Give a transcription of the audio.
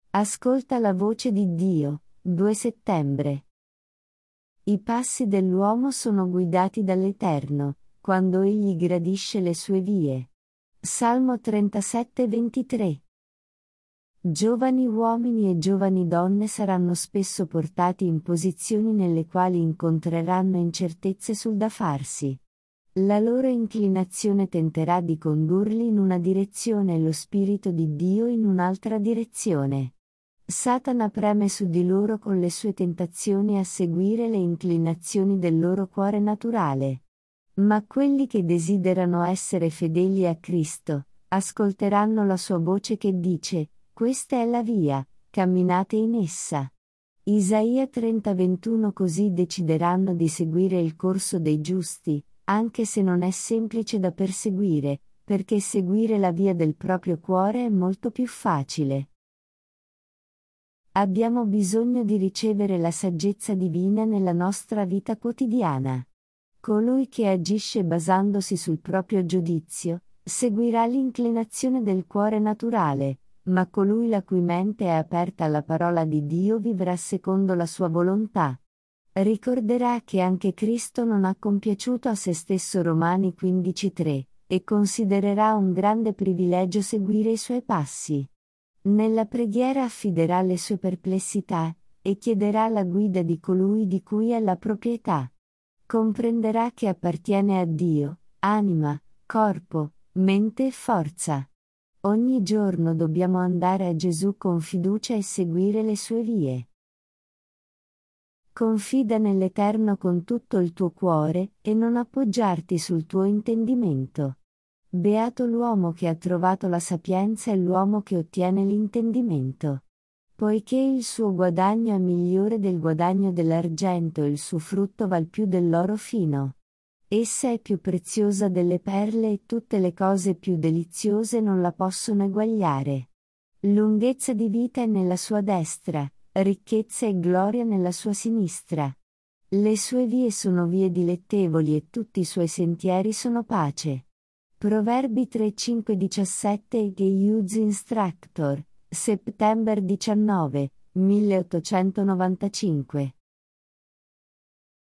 Ascolta la voce di Dio, 2 settembre. I passi dell'uomo sono guidati dall'Eterno, quando egli gradisce le sue vie. Salmo 37:23. Giovani uomini e giovani donne saranno spesso portati in posizioni nelle quali incontreranno incertezze sul da farsi. La loro inclinazione tenterà di condurli in una direzione e lo Spirito di Dio in un'altra direzione. Satana preme su di loro con le sue tentazioni a seguire le inclinazioni del loro cuore naturale. Ma quelli che desiderano essere fedeli a Cristo, ascolteranno la sua voce che dice: questa è la via, camminate in essa. Isaia 30:21. Così decideranno di seguire il corso dei giusti, anche se non è semplice da perseguire, perché seguire la via del proprio cuore è molto più facile. Abbiamo bisogno di ricevere la saggezza divina nella nostra vita quotidiana. Colui che agisce basandosi sul proprio giudizio, seguirà l'inclinazione del cuore naturale, ma colui la cui mente è aperta alla parola di Dio vivrà secondo la sua volontà. Ricorderà che anche Cristo non ha compiaciuto a se stesso Romani 15:3, e considererà un grande privilegio seguire i suoi passi. Nella preghiera affiderà le sue perplessità, e chiederà la guida di colui di cui è la proprietà. Comprenderà che appartiene a Dio, anima, corpo, mente e forza. Ogni giorno dobbiamo andare a Gesù con fiducia e seguire le sue vie. Confida nell'Eterno con tutto il tuo cuore, e non appoggiarti sul tuo intendimento. Beato l'uomo che ha trovato la sapienza e l'uomo che ottiene l'intendimento. Poiché il suo guadagno è migliore del guadagno dell'argento e il suo frutto val più dell'oro fino. Essa è più preziosa delle perle e tutte le cose più deliziose non la possono eguagliare. Lunghezza di vita è nella sua destra, ricchezza e gloria nella sua sinistra. Le sue vie sono vie dilettevoli e tutti i suoi sentieri sono pace. Proverbi 3:5-17. The Youth Instructor, settembre 19, 1895.